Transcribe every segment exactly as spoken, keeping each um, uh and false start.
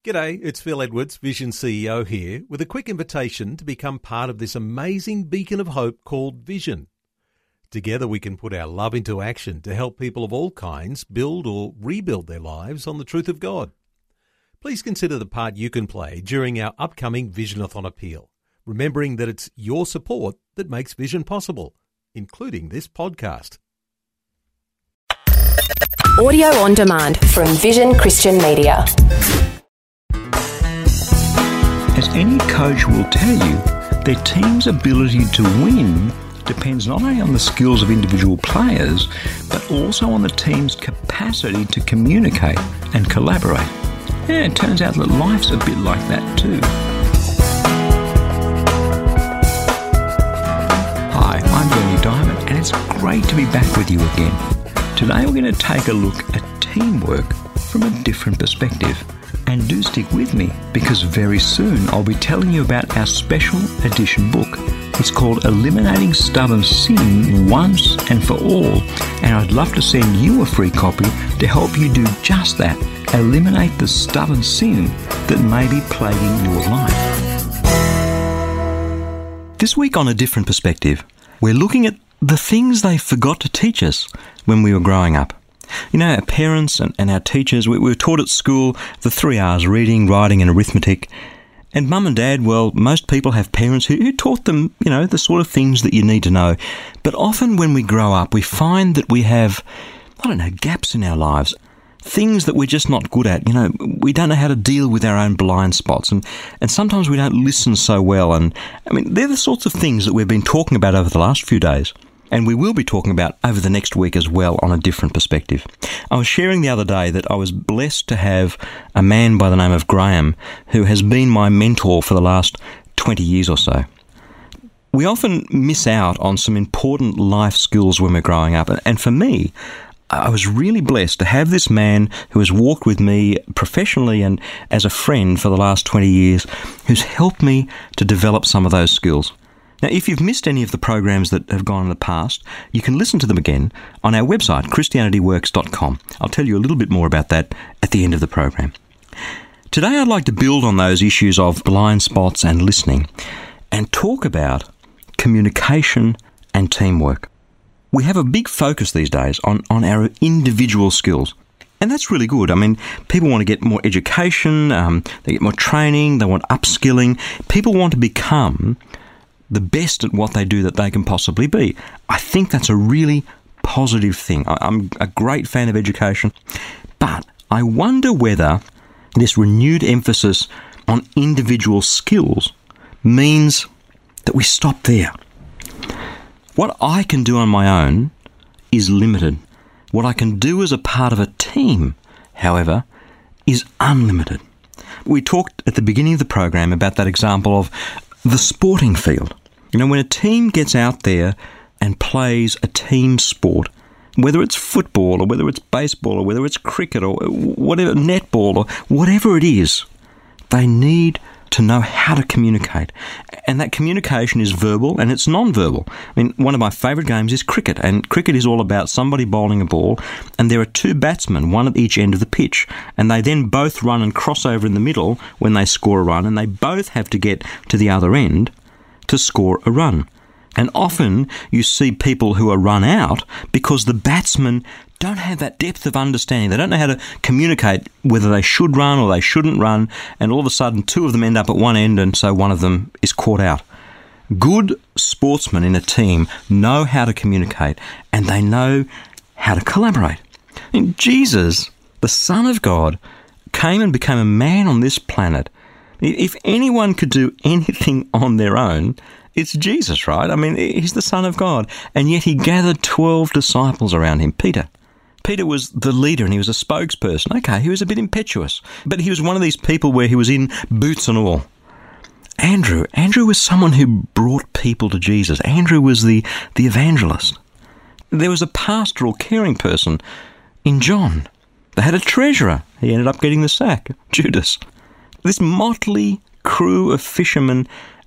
G'day, it's Phil Edwards, Vision C E O here, with a quick invitation to become part of this amazing beacon of hope called Vision. Together we can put our love into action to help people of all kinds build or rebuild their lives on the truth of God. Please consider the part you can play during our upcoming Visionathon appeal, remembering that it's your support that makes Vision possible, including this podcast. Audio on demand from Vision Christian Media. As any coach will tell you, their team's ability to win depends not only on the skills of individual players, but also on the team's capacity to communicate and collaborate. Yeah, it turns out that life's a bit like that too. Hi, I'm Bernie Diamond, and it's great to be back with you again. Today we're going to take a look at teamwork from a different perspective. And do stick with me, because very soon I'll be telling you about our special edition book. It's called Eliminating Stubborn Sin Once and for All, and I'd love to send you a free copy to help you do just that, eliminate the stubborn sin that may be plaguing your life. This week on A Different Perspective, we're looking at the things they forgot to teach us when we were growing up. You know, our parents and, and our teachers, we, we were taught at school the three R's, reading, writing and arithmetic. And mum and dad, well, most people have parents who, who taught them, you know, the sort of things that you need to know. But often when we grow up, we find that we have, I don't know, gaps in our lives, things that we're just not good at. You know, we don't know how to deal with our own blind spots. And, and sometimes we don't listen so well. And, I mean, they're the sorts of things that we've been talking about over the last few days. And we will be talking about over the next week as well on A Different Perspective. I was sharing the other day that I was blessed to have a man by the name of Graham who has been my mentor for the last twenty years or so. We often miss out on some important life skills when we're growing up. And for me, I was really blessed to have this man who has walked with me professionally and as a friend for the last twenty years, who's helped me to develop some of those skills. Now, if you've missed any of the programs that have gone in the past, you can listen to them again on our website, christianity works dot com. I'll tell you a little bit more about that at the end of the program. Today, I'd like to build on those issues of blind spots and listening and talk about communication and teamwork. We have a big focus these days on, on our individual skills. And that's really good. I mean, people want to get more education, um, they get more training, they want upskilling. People want to become the best at what they do that they can possibly be. I think that's a really positive thing. I'm a great fan of education, but I wonder whether this renewed emphasis on individual skills means that we stop there. What I can do on my own is limited. What I can do as a part of a team, however, is unlimited. We talked at the beginning of the program about that example of the sporting field. You know, when a team gets out there and plays a team sport, whether it's football or whether it's baseball or whether it's cricket or whatever, netball or whatever it is, they need to know how to communicate. And that communication is verbal and it's non-verbal. I mean, one of my favourite games is cricket, and cricket is all about somebody bowling a ball, and there are two batsmen, one at each end of the pitch, and they then both run and cross over in the middle when they score a run, and they both have to get to the other end to score a run. And often you see people who are run out because the batsmen don't have that depth of understanding. They don't know how to communicate whether they should run or they shouldn't run, and all of a sudden two of them end up at one end, and so one of them is caught out. Good sportsmen in a team know how to communicate, and they know how to collaborate. And Jesus, the Son of God, came and became a man on this planet. If anyone could do anything on their own, it's Jesus, right? I mean, he's the Son of God. And yet he gathered twelve disciples around him. Peter. Peter was the leader and he was a spokesperson. Okay, he was a bit impetuous, but he was one of these people where he was in boots and all. Andrew. Andrew was someone who brought people to Jesus. Andrew was the, the evangelist. There was a pastoral, caring person in John. They had a treasurer. He ended up getting the sack, Judas. This motley crew of fishermen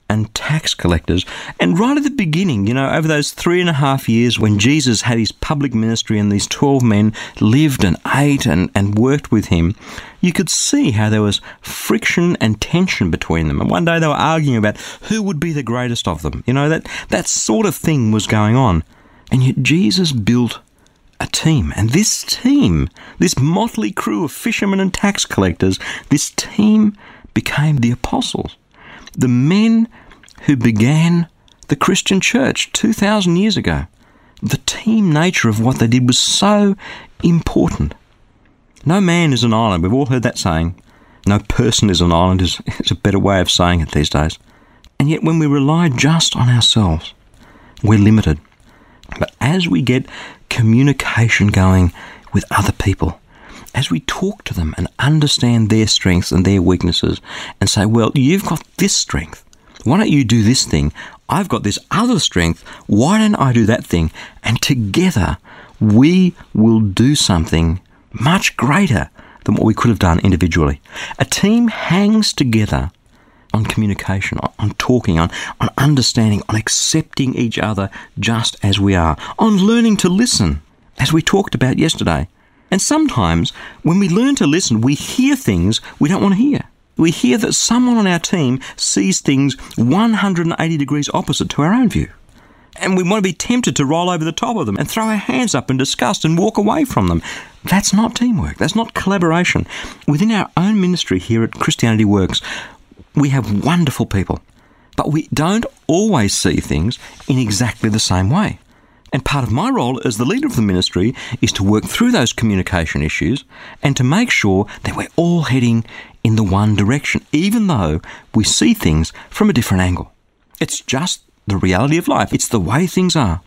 and tax collectors. And right at the beginning, you know, over those three and a half years when Jesus had his public ministry and these twelve men lived and ate and, and worked with him, you could see how there was friction and tension between them. And one day they were arguing about who would be the greatest of them. You know, that, that sort of thing was going on. And yet Jesus built a team. And this team, this motley crew of fishermen and tax collectors, this team became the apostles. The men who began the Christian church two thousand years ago. The team nature of what they did was so important. No man is an island. We've all heard that saying. No person is an island is, is a better way of saying it these days. And yet when we rely just on ourselves, we're limited. But as we get communication going with other people, as we talk to them and understand their strengths and their weaknesses and say, well, you've got this strength. Why don't you do this thing? I've got this other strength. Why don't I do that thing? And together we will do something much greater than what we could have done individually. A team hangs together on communication, on talking, on, on understanding, on accepting each other just as we are, on learning to listen, as we talked about yesterday. And sometimes when we learn to listen, we hear things we don't want to hear. We hear that someone on our team sees things one hundred eighty degrees opposite to our own view. And we want to be tempted to roll over the top of them and throw our hands up in disgust and walk away from them. That's not teamwork. That's not collaboration. Within our own ministry here at Christianity Works, we have wonderful people, but we don't always see things in exactly the same way. And part of my role as the leader of the ministry is to work through those communication issues and to make sure that we're all heading in the one direction, even though we see things from a different angle. It's just the reality of life. It's the way things are.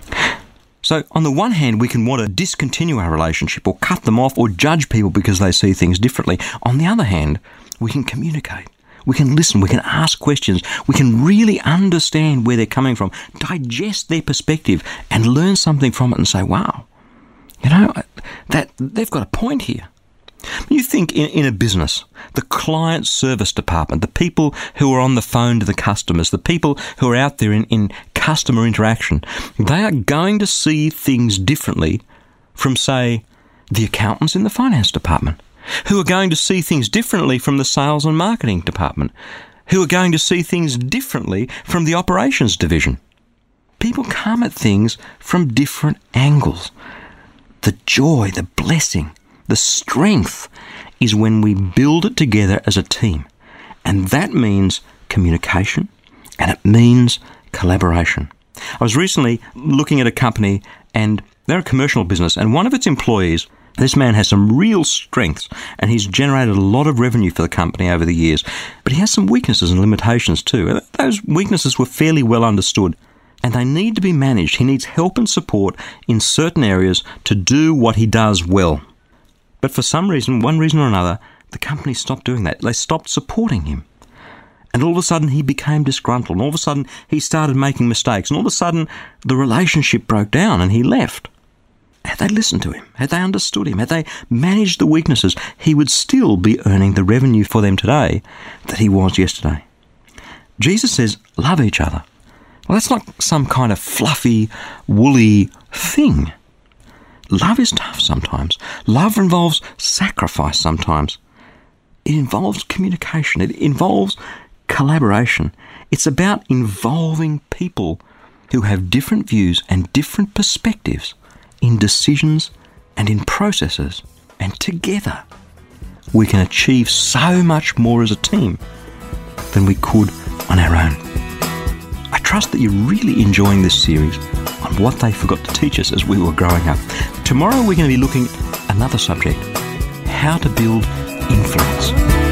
So on the one hand, we can want to discontinue our relationship or cut them off or judge people because they see things differently. On the other hand, we can communicate. We can listen, we can ask questions, we can really understand where they're coming from, digest their perspective and learn something from it and say, wow, you know, that they've got a point here. You think in, in a business, the client service department, the people who are on the phone to the customers, the people who are out there in, in customer interaction, they are going to see things differently from, say, the accountants in the finance department, who are going to see things differently from the sales and marketing department, who are going to see things differently from the operations division. People come at things from different angles. The joy, the blessing, the strength is when we build it together as a team. And that means communication and it means collaboration. I was recently looking at a company and they're a commercial business, and one of its employees, this man has some real strengths and he's generated a lot of revenue for the company over the years, but he has some weaknesses and limitations too. Those weaknesses were fairly well understood and they need to be managed. He needs help and support in certain areas to do what he does well. But for some reason, one reason or another, the company stopped doing that. They stopped supporting him. And all of a sudden he became disgruntled, and all of a sudden he started making mistakes, and all of a sudden the relationship broke down and he left. Had they listened to him, had they understood him, had they managed the weaknesses, he would still be earning the revenue for them today that he was yesterday. Jesus says, love each other. Well, that's not some kind of fluffy, woolly thing. Love is tough sometimes. Love involves sacrifice sometimes. It involves communication. It involves collaboration. It's about involving people who have different views and different perspectives in decisions and in processes, and together we can achieve so much more as a team than we could on our own. I trust that you're really enjoying this series on what they forgot to teach us as we were growing up. Tomorrow we're going to be looking at another subject, how to build influence.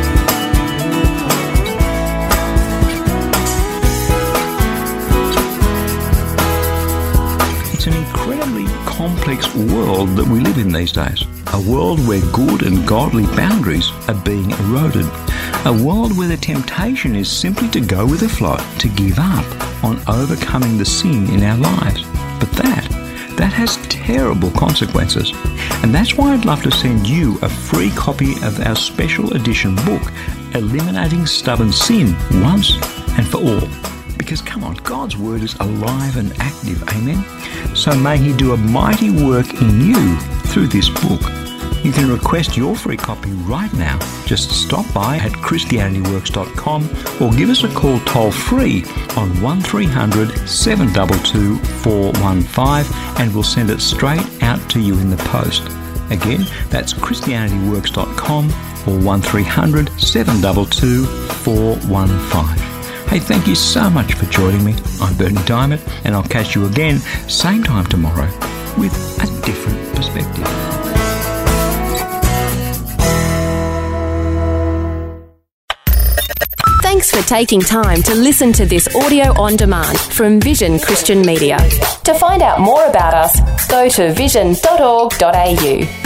It's an incredibly complex world that we live in these days. A world where good and godly boundaries are being eroded. A world where the temptation is simply to go with the flow, to give up on overcoming the sin in our lives. But that, that has terrible consequences. And that's why I'd love to send you a free copy of our special edition book, Eliminating Stubborn Sin, Once and for all. Because, come on, God's Word is alive and active, amen? So may He do a mighty work in you through this book. You can request your free copy right now. Just stop by at christianity works dot com or give us a call toll-free on one three hundred seven two two four one five and we'll send it straight out to you in the post. Again, that's christianity works dot com or one three hundred seven two two four one five. Hey, thank you so much for joining me. I'm Bernie Diamond, and I'll catch you again same time tomorrow with a different perspective. Thanks for taking time to listen to this audio on demand from Vision Christian Media. To find out more about us, go to vision dot org dot a u.